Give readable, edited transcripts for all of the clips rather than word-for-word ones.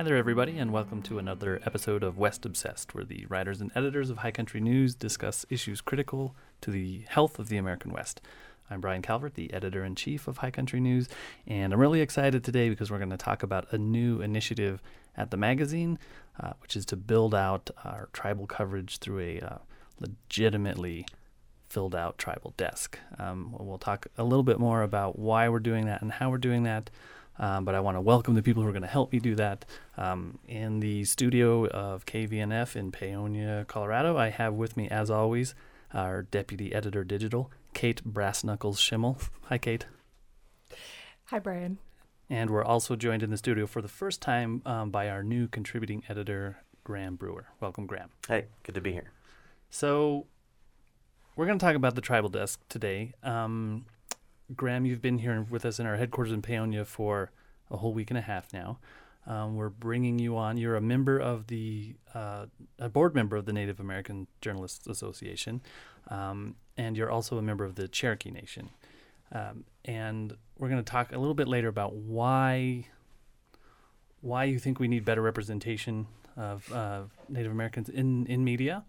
Hi there, everybody, and welcome to another episode of West Obsessed, where the writers and editors of High Country News discuss issues critical to the health of the American West. I'm Brian Calvert, the editor-in-chief of High Country News, and I'm really excited today because we're going to talk about a new initiative at the magazine, which is to build out our tribal coverage through a legitimately filled-out tribal desk. We'll talk a little bit more about why we're doing that and how we're doing that. But I want to welcome the people who are going to help me do that. In the studio of KVNF in Paonia, Colorado, I have with me, as always, our deputy editor digital, Kate Brassknuckles Schimmel. Hi, Kate. Hi, Brian. And we're also joined in the studio for the first time by our new contributing editor, Graham Brewer. Welcome, Graham. Hey, good to be here. So we're going to talk about the tribal desk today. Graham, you've been here with us in our headquarters in Paonia for a whole week and a half now. We're bringing you on. You're a member of a board member of the Native American Journalists Association, and you're also a member of the Cherokee Nation. And we're going to talk a little bit later about why you think we need better representation of Native Americans in media,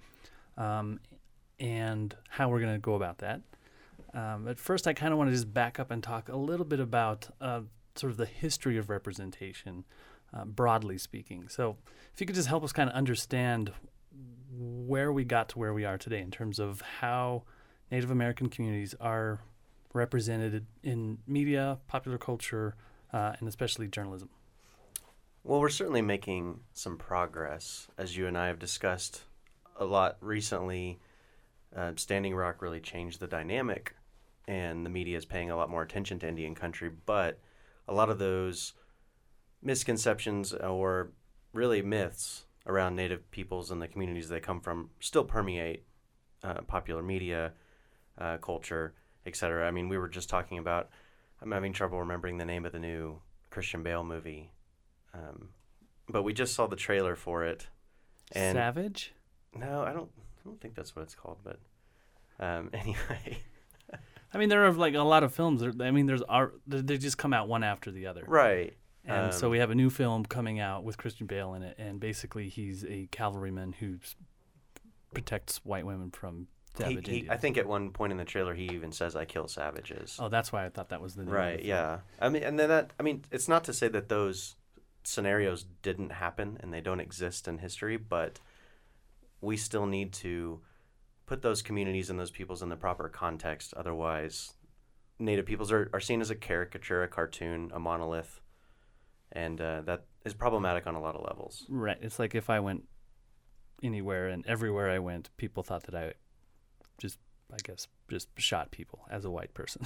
and how we're going to go about that. At first, I kind of want to just back up and talk a little bit about sort of the history of representation, broadly speaking. So if you could just help us kind of understand where we got to where we are today in terms of how Native American communities are represented in media, popular culture, and especially journalism. Well, we're certainly making some progress, as you and I have discussed a lot recently. Standing Rock really changed the dynamic, and the media is paying a lot more attention to Indian country, but a lot of those misconceptions or really myths around Native peoples and the communities they come from still permeate popular media, culture, etc. I mean, we were just talking about, I'm having trouble remembering the name of the new Christian Bale movie, but we just saw the trailer for it. And Savage? No, I don't think that's what it's called, but anyway. I mean, there are like a lot of films. They just come out one after the other. Right. And so we have a new film coming out with Christian Bale in it, and basically he's a cavalryman who protects white women from savage Indians. I think at one point in the trailer he even says, "I kill savages." Oh, that's why I thought that was the name. Right. Of the yeah. It's not to say that those scenarios didn't happen and they don't exist in history, but we still need to put those communities and those peoples in the proper context. Otherwise, Native peoples are seen as a caricature, a cartoon, a monolith, and that is problematic on a lot of levels. Right. It's like if I went anywhere and everywhere I went, people thought that I just shot people as a white person.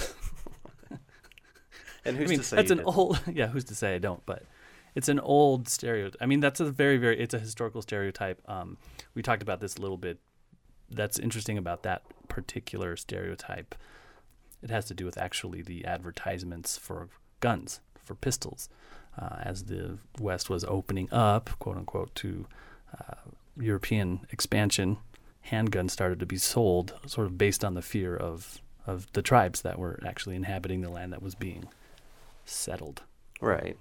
And who's to say that's you an didn't? old, yeah, who's to say I don't, but it's an old stereotype. I mean, that's a it's a historical stereotype. We talked about this a little bit. That's interesting about that particular stereotype. It has to do with actually the advertisements for guns, for pistols, as the West was opening up, quote unquote, to European expansion. Handguns started to be sold, sort of based on the fear of the tribes that were actually inhabiting the land that was being settled. Right.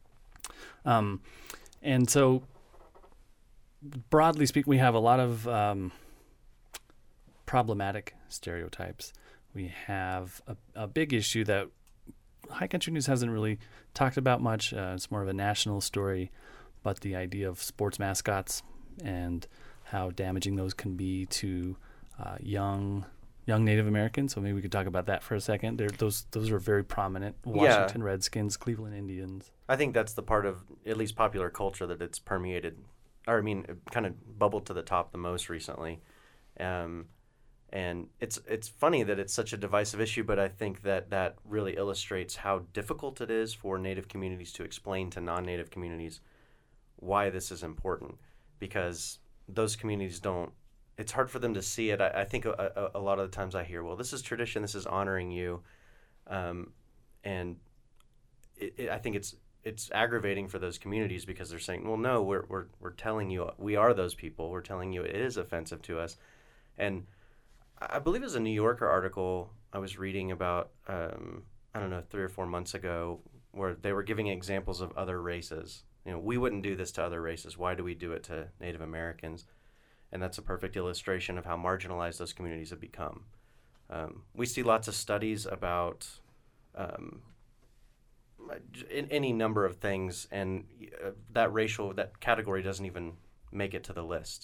And so, broadly speaking, we have a lot of problematic stereotypes. We have a big issue that High Country News hasn't really talked about much. It's more of a national story, but the idea of sports mascots and how damaging those can be to young Native Americans. So maybe we could talk about that for a second. Those are very prominent. Washington Redskins, Cleveland Indians. I think that's the part of at least popular culture that it's permeated, or it kind of bubbled to the top the most recently. And it's funny that it's such a divisive issue, but I think that really illustrates how difficult it is for Native communities to explain to non-Native communities why this is important, because those communities don't. It's hard for them to see it. I think a lot of the times I hear, well, this is tradition, this is honoring you, and I think it's aggravating for those communities because they're saying, well, no, we're telling you we are those people. We're telling you it is offensive to us, and I believe it was a New Yorker article I was reading about, 3 or 4 months ago, where they were giving examples of other races We wouldn't do this to other races. Why do we do it to Native Americans? And that's a perfect illustration of how marginalized those communities have become. We see lots of studies about in any number of things, and that category doesn't even make it to the list,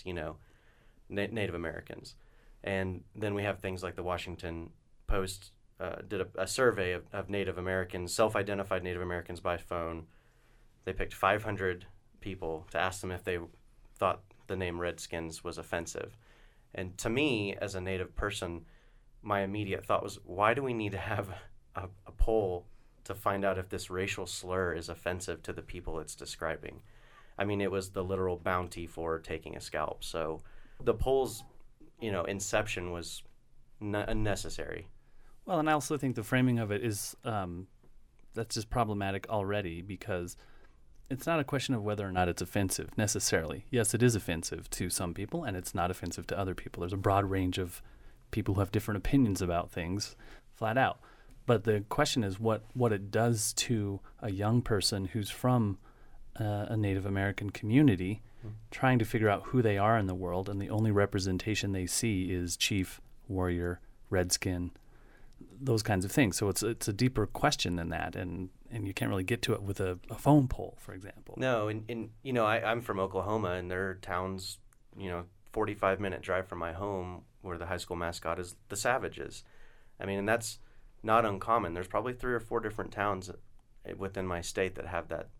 Native Americans. And then we have things like the Washington Post did a survey of Native Americans, self-identified Native Americans by phone. They picked 500 people to ask them if they thought the name Redskins was offensive. And to me, as a Native person, my immediate thought was, why do we need to have a poll to find out if this racial slur is offensive to the people it's describing? I mean, it was the literal bounty for taking a scalp. So the poll's, inception was unnecessary. Well, and I also think the framing of it is that's just problematic already, because it's not a question of whether or not it's offensive necessarily. Yes, it is offensive to some people, and it's not offensive to other people. There's a broad range of people who have different opinions about things, flat out. But the question is what it does to a young person who's from a Native American community, trying to figure out who they are in the world, and the only representation they see is chief, warrior, redskin, those kinds of things. So it's a deeper question than that, and you can't really get to it with a phone poll, for example. No, and I'm from Oklahoma, and there are towns, 45-minute drive from my home where the high school mascot is the Savages. I mean, and that's not uncommon. There's probably 3 or 4 different towns within my state that have that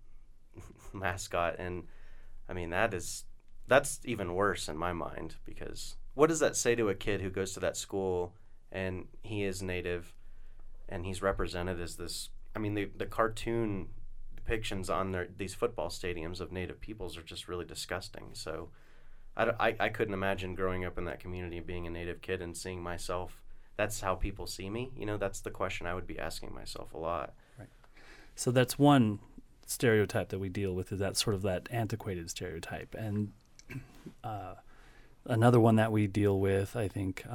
mascot, and I mean that's even worse in my mind, because what does that say to a kid who goes to that school and he is Native and he's represented as this? I mean, the cartoon depictions on these football stadiums of Native peoples are just really disgusting. So I couldn't imagine growing up in that community, being a Native kid and seeing myself. That's how people see me. That's the question I would be asking myself a lot. Right. So that's one stereotype that we deal with, is that sort of that antiquated stereotype. And another one that we deal with, I think,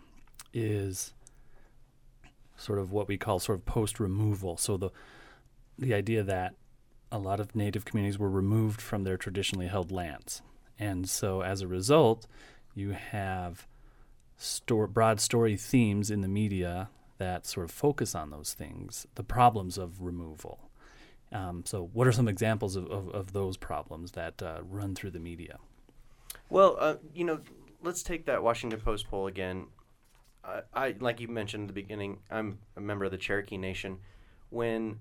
is sort of what we call sort of post-removal. So the idea that a lot of Native communities were removed from their traditionally held lands. And so as a result, you have broad story themes in the media that sort of focus on those things, the problems of removal. So what are some examples of those problems that run through the media? Well, let's take that Washington Post poll again. I like you mentioned at the beginning, I'm a member of the Cherokee Nation. When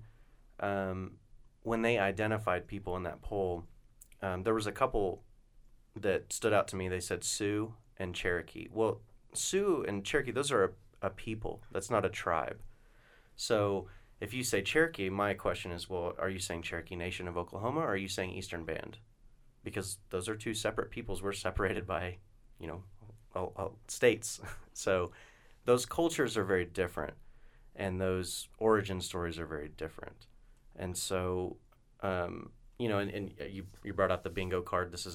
they identified people in that poll, there was a couple that stood out to me. They said Sioux and Cherokee. Well, Sioux and Cherokee, those are a people. That's not a tribe. So if you say Cherokee, my question is, well, are you saying Cherokee Nation of Oklahoma, or are you saying Eastern Band? Because those are 2 separate peoples. We're separated by, states. So those cultures are very different, and those origin stories are very different. And so, and you brought out the bingo card. This is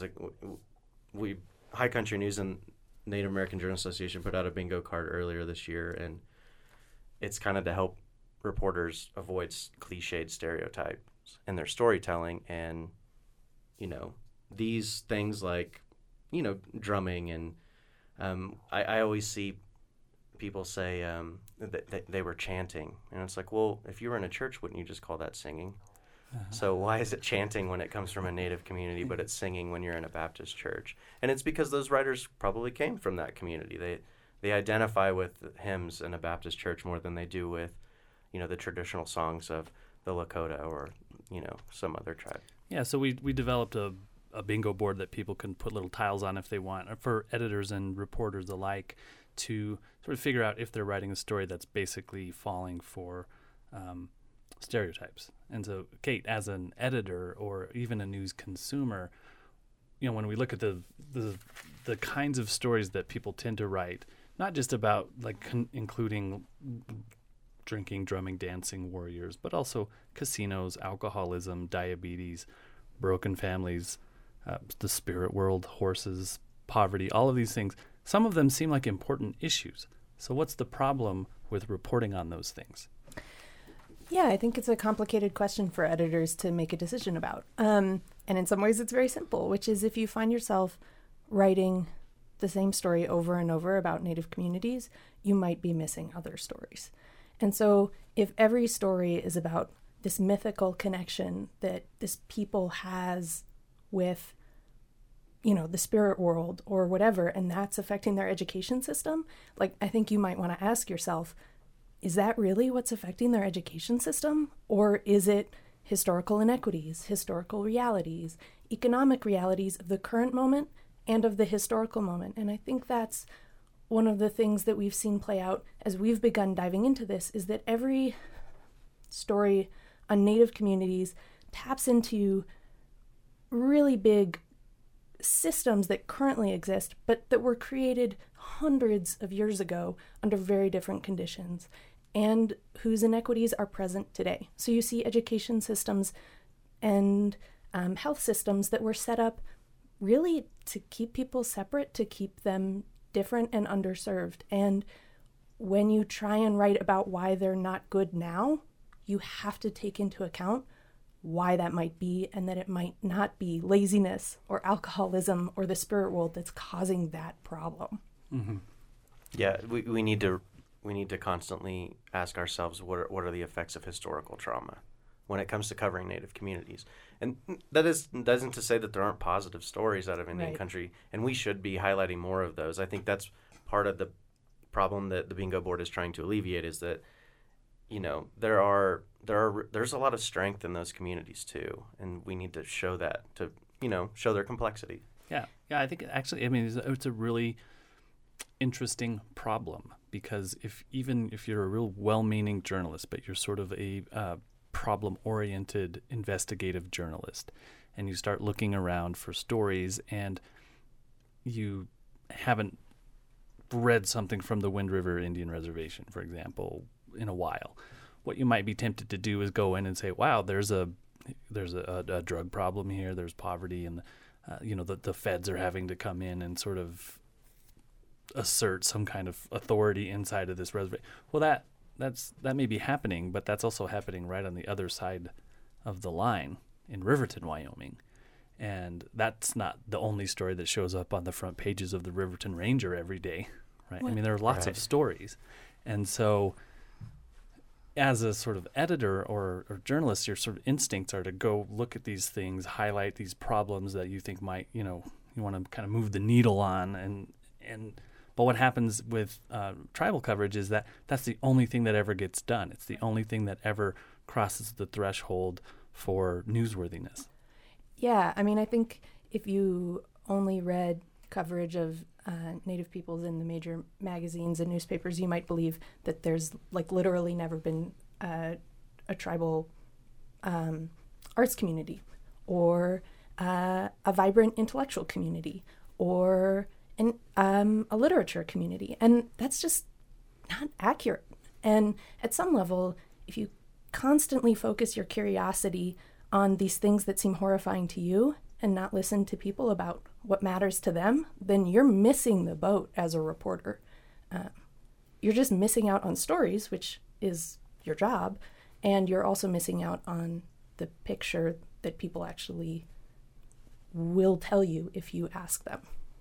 High Country News and Native American Journal Association put out a bingo card earlier this year, and it's kind of to help reporters avoid cliched stereotypes in their storytelling. And these things like drumming, and I always see people say that they were chanting, and it's like, well, if you were in a church, wouldn't you just call that singing? So why is it chanting when it comes from a Native community, but it's singing when you're in a Baptist church? And it's because those writers probably came from that community. They identify with hymns in a Baptist church more than they do with, the traditional songs of the Lakota or, some other tribe. Yeah, so we developed a bingo board that people can put little tiles on if they want, for editors and reporters alike, to sort of figure out if they're writing a story that's basically falling for stereotypes. And so, Kate, as an editor or even a news consumer, when we look at the kinds of stories that people tend to write, not just about including drinking, drumming, dancing warriors, but also casinos, alcoholism, diabetes, broken families, the spirit world, horses, poverty, all of these things. Some of them seem like important issues. So what's the problem with reporting on those things? Yeah, I think it's a complicated question for editors to make a decision about. And in some ways it's very simple, which is if you find yourself writing the same story over and over about Native communities, you might be missing other stories. And so if every story is about this mythical connection that this people has with, the spirit world or whatever, and that's affecting their education system, I think you might want to ask yourself, is that really what's affecting their education system? Or is it historical inequities, historical realities, economic realities of the current moment and of the historical moment? And I think that's one of the things that we've seen play out as we've begun diving into this, is that every story on Native communities taps into really big systems that currently exist, but that were created hundreds of years ago under very different conditions, and whose inequities are present today. So you see education systems and health systems that were set up really to keep people separate, to keep them different and underserved. And when you try and write about why they're not good now, you have to take into account why that might be, and that it might not be laziness or alcoholism or the spirit world that's causing that problem. Mm-hmm. Yeah, we need to constantly ask ourselves what are the effects of historical trauma when it comes to covering Native communities. And doesn't to say that there aren't positive stories out of Indian country, and we should be highlighting more of those. I think that's part of the problem that the Bingo Board is trying to alleviate, is that there's a lot of strength in those communities too, and we need to show that, to show their complexity. Yeah, I think actually, it's a really interesting problem, because if you're a real well-meaning journalist, but you're sort of a problem-oriented investigative journalist, and you start looking around for stories, and you haven't read something from the Wind River Indian Reservation, for example, in a while, what you might be tempted to do is go in and say, wow, there's a drug problem here, there's poverty, and the feds are having to come in and sort of assert some kind of authority inside of this reservation. Well, that may be happening, but that's also happening right on the other side of the line in Riverton, Wyoming. And that's not the only story that shows up on the front pages of the Riverton Ranger every day, right? What? There are lots of stories. And so as a sort of editor or journalist, your sort of instincts are to go look at these things, highlight these problems that you think might, you want to kind of move the needle on. But what happens with tribal coverage is that that's the only thing that ever gets done. It's the only thing that ever crosses the threshold for newsworthiness. Yeah, I think if you only read coverage of Native peoples in the major magazines and newspapers, you might believe that there's literally never been a tribal arts community, or a vibrant intellectual community, or a literature community. And that's just not accurate. And at some level, if you constantly focus your curiosity on these things that seem horrifying to you and not listen to people about what matters to them, then you're missing the boat as a reporter. You're just missing out on stories, which is your job, and you're also missing out on the picture that people actually will tell you if you ask them.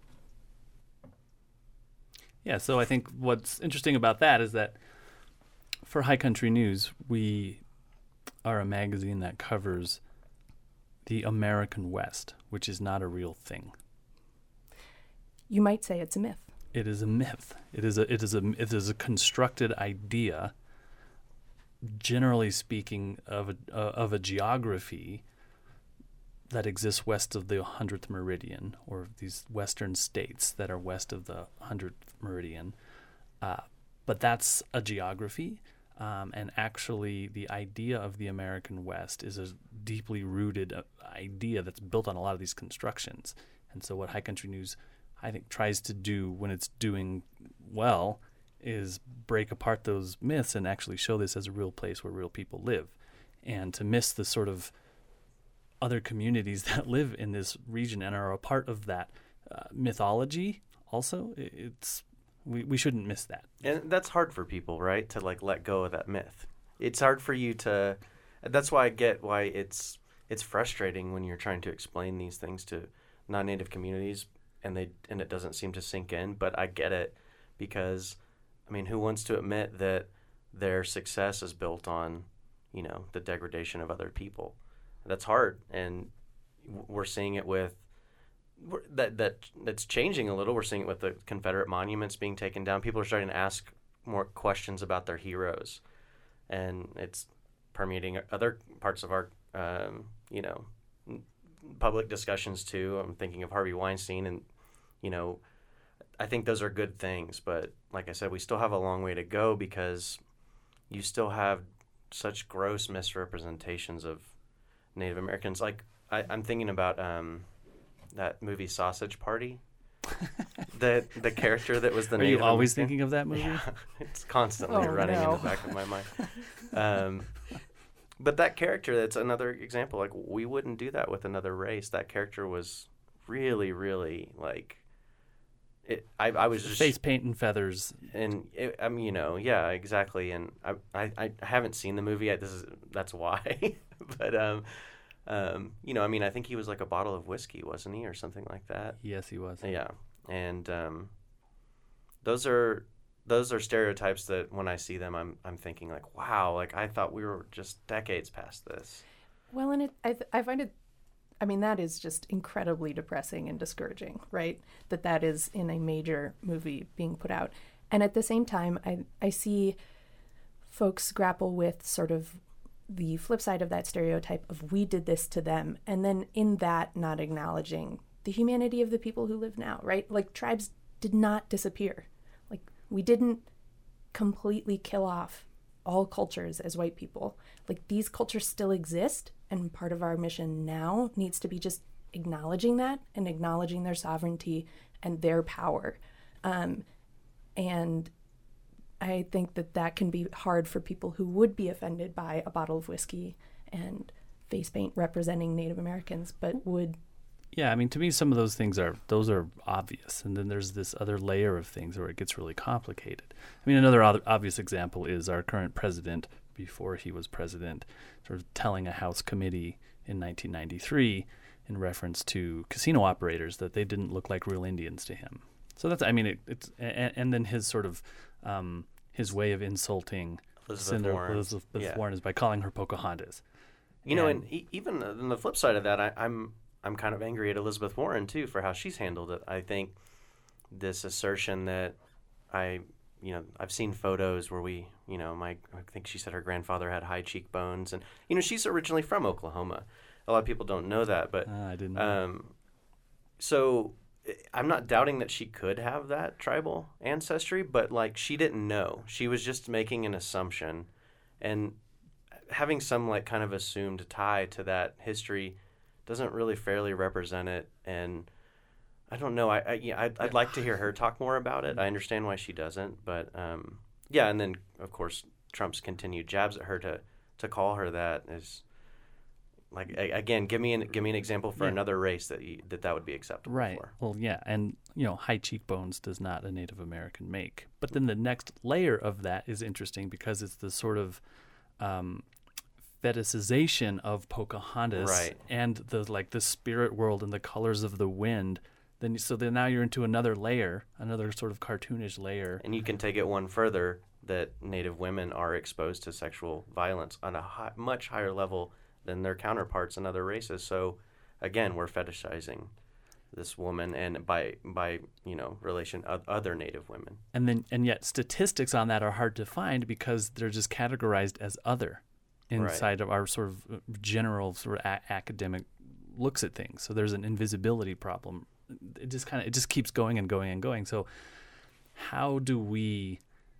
Yeah, so I think what's interesting about that is that for High Country News, we are a magazine that covers the American West, which is not a real thing. You might say it's a myth. It is a myth. It is a constructed idea, generally speaking, of a geography that exists west of the 100th meridian, or these western states that are west of the 100th meridian. But that's a geography. And actually, the idea of the American West is a deeply rooted idea that's built on a lot of these constructions. And so what High Country News, I think, tries to do when it's doing well is break apart those myths and actually show this as a real place where real people live. And to miss the sort of other communities that live in this region and are a part of that mythology also, we shouldn't miss that. And that's hard for people, right, to let go of that myth. it's hard for you to. That's why I get why it's frustrating when you're trying to explain these things to non-native communities and it doesn't seem to sink in. But I get it because, I mean, who wants to admit that their success is built on, the degradation of other people? That's hard, and we're seeing it with that's changing a little. We're seeing it with the Confederate monuments being taken down. People are starting to ask more questions about their heroes, and it's permeating other parts of our, public discussions too. I'm thinking of Harvey Weinstein, and I think those are good things. But like I said, we still have a long way to go because you still have such gross misrepresentations of Native Americans. Like I'm thinking about that movie Sausage Party. the character that was the Native Are you always American. thinking of that movie? Yeah, it's constantly running in the back of my mind. But that character, that's another example. Like, we wouldn't do that with another race. That character was really, really like it. I was just face paint and feathers, and yeah, exactly. And I haven't seen the movie. That's why. But I think he was like a bottle of whiskey, wasn't he, or something like that? Yes, he was. Yeah, and those are stereotypes that when I see them, I'm thinking like, wow, like I thought we were just decades past this. Well, and I find it, I mean, that is just incredibly depressing and discouraging, right? That is in a major movie being put out. And at the same time, I see folks grapple with sort of the flip side of that stereotype of we did this to them, and then in that not acknowledging the humanity of the people who live now, right? Like, tribes did not disappear. Like, we didn't completely kill off all cultures as white people. Like, these cultures still exist, and part of our mission now needs to be just acknowledging that and acknowledging their sovereignty and their power. And I think that can be hard for people who would be offended by a bottle of whiskey and face paint representing Native Americans, but would. Yeah, I mean, to me, some of those things are obvious, and then there's this other layer of things where it gets really complicated. I mean, another obvious example is our current president, before he was president, sort of telling a House committee in 1993 in reference to casino operators that they didn't look like real Indians to him. So that's, I mean, it's and then his sort of his way of insulting Elizabeth Warren is by calling her Pocahontas. And even on the flip side of that, I'm kind of angry at Elizabeth Warren too for how she's handled it. I think this assertion that I've seen photos where I think she said her grandfather had high cheekbones, and she's originally from Oklahoma. A lot of people don't know that, but I didn't know. So I'm not doubting that she could have that tribal ancestry, but like, she didn't know. She was just making an assumption, and having some like kind of assumed tie to that history doesn't really fairly represent it. And I don't know. I'd like to hear her talk more about it. I understand why she doesn't, but and then of course Trump's continued jabs at her to call her that is. Like, again, give me an example for another race that would be acceptable right. for. Well, yeah, and high cheekbones does not a Native American make. But then the next layer of that is interesting because it's the sort of fetishization of Pocahontas, right, and the spirit world and the colors of the wind. Then now you're into another layer, another sort of cartoonish layer. And you can take it one further that Native women are exposed to sexual violence on a much higher level than their counterparts in other races. So again, we're fetishizing this woman, and by relation other Native women. And yet statistics on that are hard to find because they're just categorized as other inside of our sort of general sort of academic looks at things. So there's an invisibility problem. It just keeps going and going and going. So how do we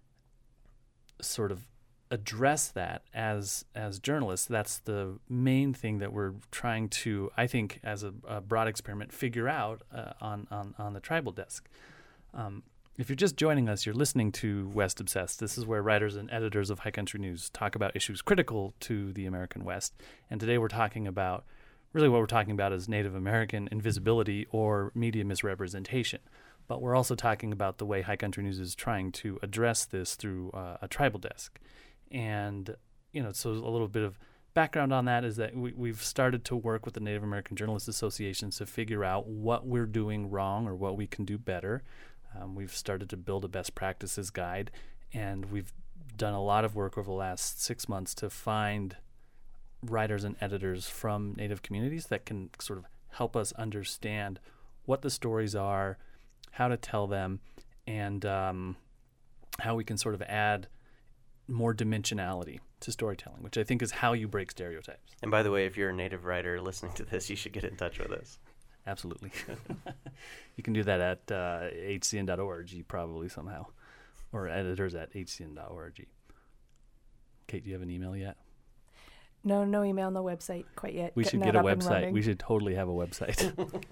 sort of address that as journalists? That's the main thing that we're trying to, I think, as a broad experiment, figure out on the Tribal Desk. If you're just joining us, you're listening to West Obsessed. This is where writers and editors of High Country News talk about issues critical to the American West. And today we're talking about, really what we're talking about is Native American invisibility or media misrepresentation. But we're also talking about the way High Country News is trying to address this through a Tribal Desk. And, so a little bit of background on that is that we've started to work with the Native American Journalists Association to figure out what we're doing wrong or what we can do better. We've started to build a best practices guide, and we've done a lot of work over the last 6 months to find writers and editors from Native communities that can sort of help us understand what the stories are, how to tell them, and how we can sort of add more dimensionality to storytelling, which I think is how you break stereotypes. And by the way, if you're a Native writer listening to this, you should get in touch with us. Absolutely. You can do that at hcn.org probably somehow, or editors at hcn.org. Kate, do you have an email yet? No email, no website quite yet. We should get a website. We should totally have a website.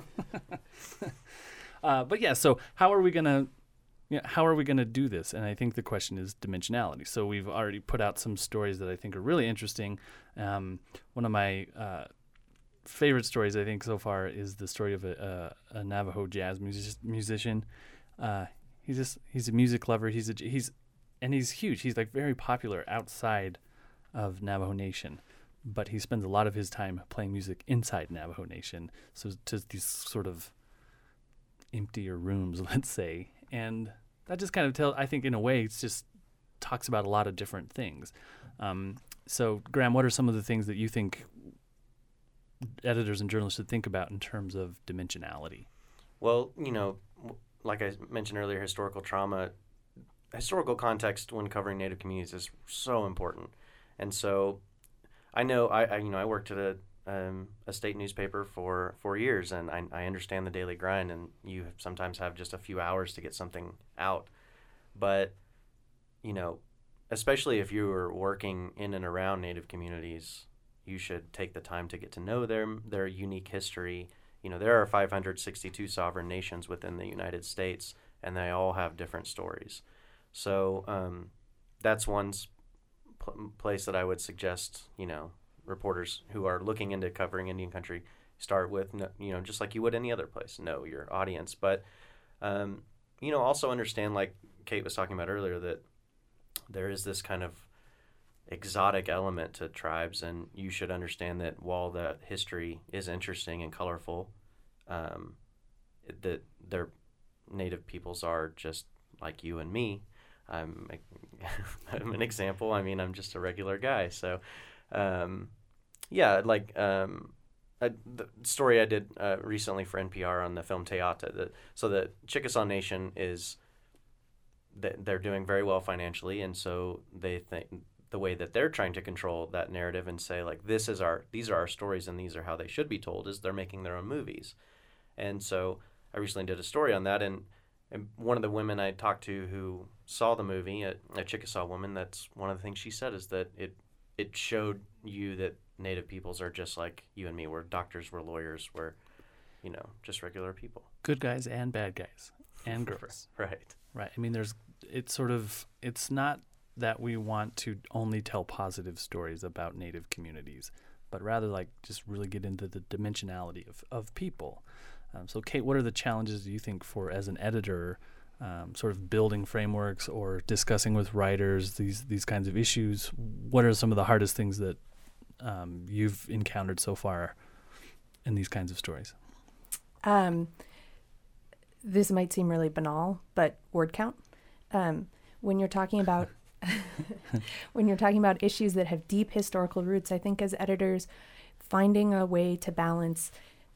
But yeah, so how are we gonna do this? And I think the question is dimensionality. So we've already put out some stories that I think are really interesting. One of my favorite stories, I think, so far is the story of a Navajo jazz musician. He's a music lover. He's huge. He's like very popular outside of Navajo Nation, but he spends a lot of his time playing music inside Navajo Nation. So to these sort of emptier rooms, let's say, and that just kind of I think in a way it's just talks about a lot of different things. So Graham, what are some of the things that you think editors and journalists should think about in terms of dimensionality? Well, like I mentioned earlier, historical context when covering Native communities is so important. And so I know I worked at a state newspaper for 4 years, and I understand the daily grind, and you sometimes have just a few hours to get something out. But, especially if you are working in and around Native communities, you should take the time to get to know their unique history. There are 562 sovereign nations within the United States, and they all have different stories. So that's one place that I would suggest, reporters who are looking into covering Indian country start with, just like you would any other place, know your audience. But, also understand, like Kate was talking about earlier, that there is this kind of exotic element to tribes, and you should understand that while the history is interesting and colorful, that their Native peoples are just like you and me. I'm an example. I mean, I'm just a regular guy. So, the story I did recently for NPR on the film Teata. So the Chickasaw Nation they're doing very well financially, and so they think the way that they're trying to control that narrative and say, like, these are our stories and these are how they should be told, is they're making their own movies. And so I recently did a story on that, and one of the women I talked to who saw the movie, a Chickasaw woman, that's one of the things she said is that it showed you that Native peoples are just like you and me. We're doctors, we're lawyers, we're, just regular people. Good guys and bad guys and girls. Right. I mean, it's not that we want to only tell positive stories about Native communities, but rather like just really get into the dimensionality of people. So Kate, what are the challenges do you think for, as an editor, sort of building frameworks or discussing with writers these kinds of issues? What are some of the hardest things that you've encountered so far in these kinds of stories? This might seem really banal, but word count. When you're talking about issues that have deep historical roots, I think as editors, finding a way to balance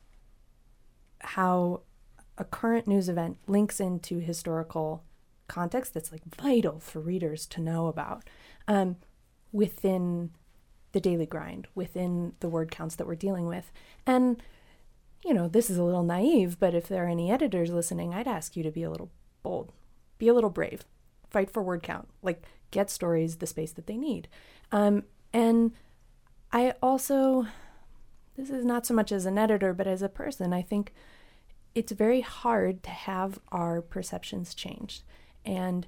how a current news event links into historical context that's like vital for readers to know about within the daily grind, within the word counts that we're dealing with. And, this is a little naive, but if there are any editors listening, I'd ask you to be a little bold, be a little brave, fight for word count, like get stories the space that they need. And I also, this is not so much as an editor, but as a person, I think it's very hard to have our perceptions changed. And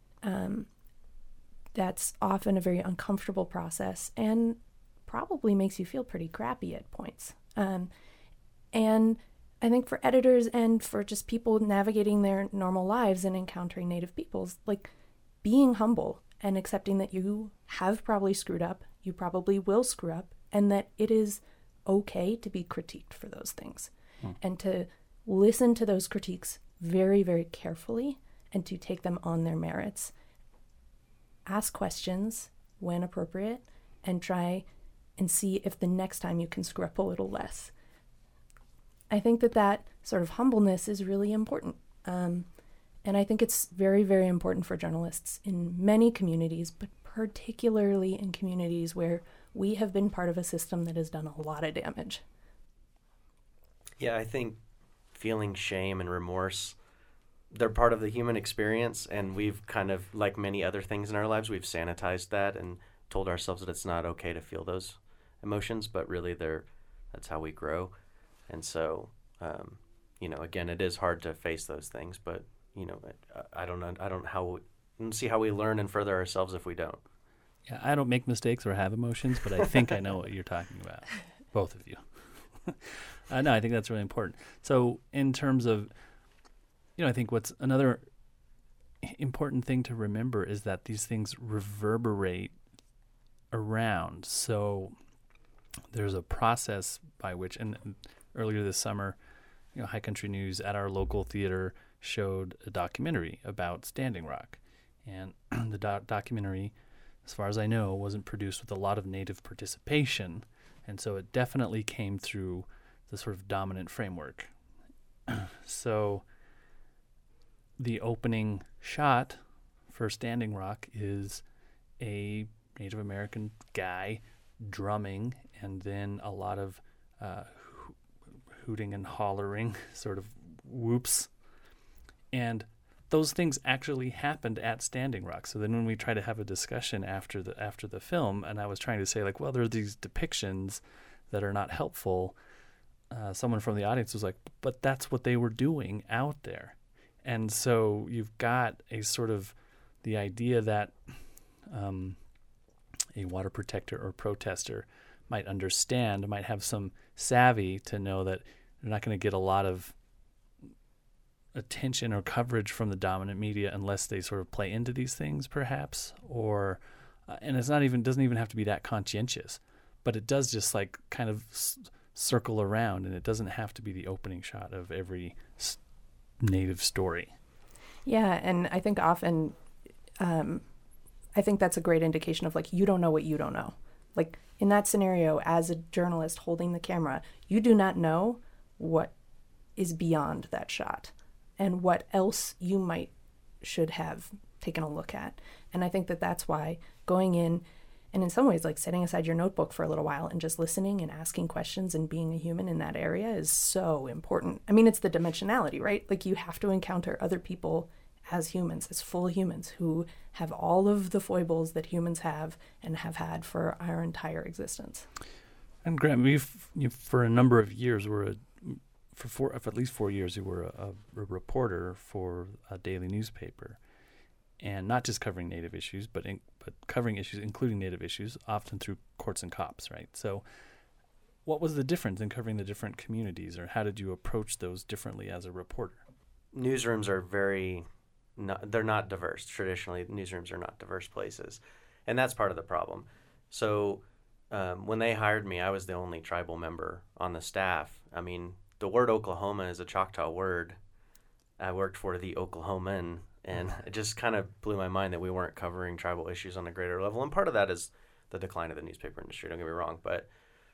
that's often a very uncomfortable process and probably makes you feel pretty crappy at points. And I think for editors and for just people navigating their normal lives and encountering Native peoples, like being humble and accepting that you have probably screwed up, you probably will screw up, and that it is okay to be critiqued for those things, and to listen to those critiques very, very carefully and to take them on their merits. Ask questions when appropriate and try and see if the next time you can screw up a little less. I think that sort of humbleness is really important. And I think it's very, very important for journalists in many communities, but particularly in communities where we have been part of a system that has done a lot of damage. Yeah, I think feeling shame and remorse, they're part of the human experience, and we've kind of, like many other things in our lives, we've sanitized that and told ourselves that it's not okay to feel those emotions, but really that's how we grow. And so, again, it is hard to face those things, but, I don't see how we learn and further ourselves if we don't. Yeah, I don't make mistakes or have emotions, but I think I know what you're talking about, both of you. No, I think that's really important. So in terms of, I think what's another important thing to remember is that these things reverberate around. So there's a process by which, and earlier this summer, High Country News at our local theater showed a documentary about Standing Rock. And the documentary, as far as I know, wasn't produced with a lot of Native participation. And so it definitely came through the sort of dominant framework. So the opening shot for Standing Rock is a Native American guy drumming, and then a lot of hooting and hollering, sort of whoops. And those things actually happened at Standing Rock. So then when we try to have a discussion after the film, and I was trying to say, like, well, there are these depictions that are not helpful, someone from the audience was like, but that's what they were doing out there. And so you've got a sort of the idea that a water protector or protester might understand, might have some savvy to know that they're not going to get a lot of attention or coverage from the dominant media unless they sort of play into these things, perhaps, or and it's doesn't even have to be that conscientious, but it does just like kind of circle around, and it doesn't have to be the opening shot of every Native story. Yeah, and I think often, I think that's a great indication of, like, you don't know what you don't know. Like, in that scenario, as a journalist holding the camera, you do not know what is beyond that shot and what else you should have taken a look at. And I think that's why going in and in some ways, like, setting aside your notebook for a little while and just listening and asking questions and being a human in that area is so important. I mean, it's the dimensionality, right? Like, you have to encounter other people as humans, as full humans who have all of the foibles that humans have and have had for our entire existence. And Graham, for a number of years, for at least 4 years, you were a reporter for a daily newspaper, and not just covering Native issues, but covering issues including Native issues, often through Courts and Cops, right? So what was the difference in covering the different communities, or how did you approach those differently as a reporter? Newsrooms are they're not diverse. Traditionally, newsrooms are not diverse places, and that's part of the problem. So when they hired me, I was the only tribal member on the staff. I mean, the word Oklahoma is a Choctaw word. I worked for the Oklahoman, and it just kind of blew my mind that we weren't covering tribal issues on a greater level. And part of that is the decline of the newspaper industry, don't get me wrong. But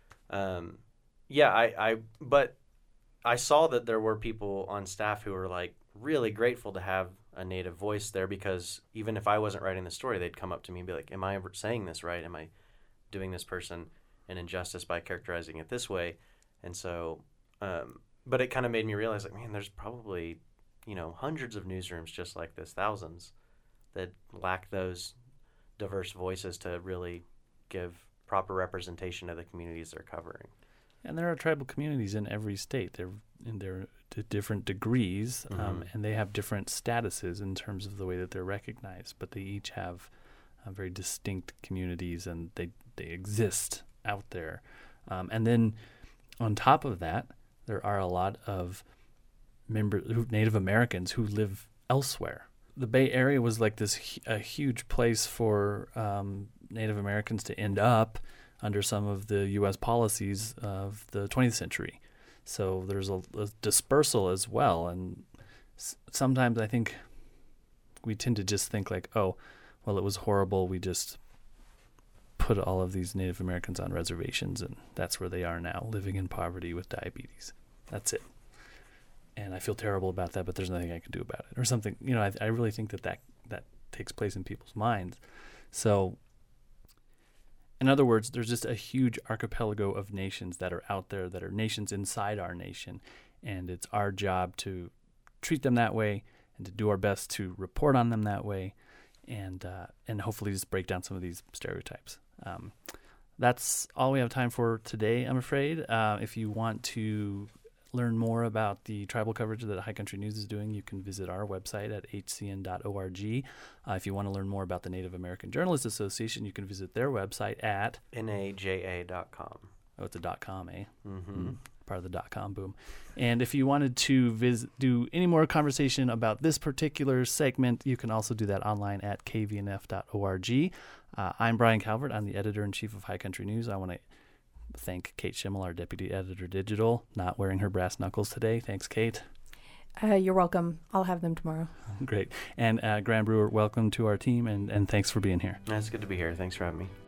but I saw that there were people on staff who were, like, really grateful to have a Native voice there, because even if I wasn't writing the story, they'd come up to me and be like, am I ever saying this right? Am I doing this person an injustice by characterizing it this way? And so, but it kind of made me realize, like, man, there's probably, hundreds of newsrooms just like this, thousands, that lack those diverse voices to really give proper representation to the communities they're covering. And there are tribal communities in every state. They're to different degrees, and they have different statuses in terms of the way that they're recognized. But they each have very distinct communities, and they exist out there. And then on top of that, there are a lot of Native Americans who live elsewhere. The Bay Area was like a huge place for Native Americans to end up under some of the U.S. policies of the 20th century. So there's a dispersal as well. And sometimes I think we tend to just think like, oh, well, it was horrible. We just put all of these Native Americans on reservations, and that's where they are now, living in poverty with diabetes. That's it. And I feel terrible about that, but there's nothing I can do about it or something. You know, I really think that takes place in people's minds. So in other words, there's just a huge archipelago of nations that are out there that are nations inside our nation. And it's our job to treat them that way and to do our best to report on them that way and hopefully just break down some of these stereotypes. That's all we have time for today, I'm afraid. If you want to learn more about the tribal coverage that High Country News is doing, you can visit our website at hcn.org. If you want to learn more about the Native American Journalists Association, you can visit their website at naja.com. Oh, it's a .com, eh? Mm-hmm. Part of the .com boom. And if you wanted to do any more conversation about this particular segment, you can also do that online at kvnf.org. I'm Brian Calvert. I'm the editor-in-chief of High Country News. I want to thank Kate Schimmel, our deputy editor digital, not wearing her brass knuckles today. Thanks, Kate. You're welcome. I'll have them tomorrow. Great. And Graham Brewer, welcome to our team, and thanks for being here. It's good to be here. Thanks for having me.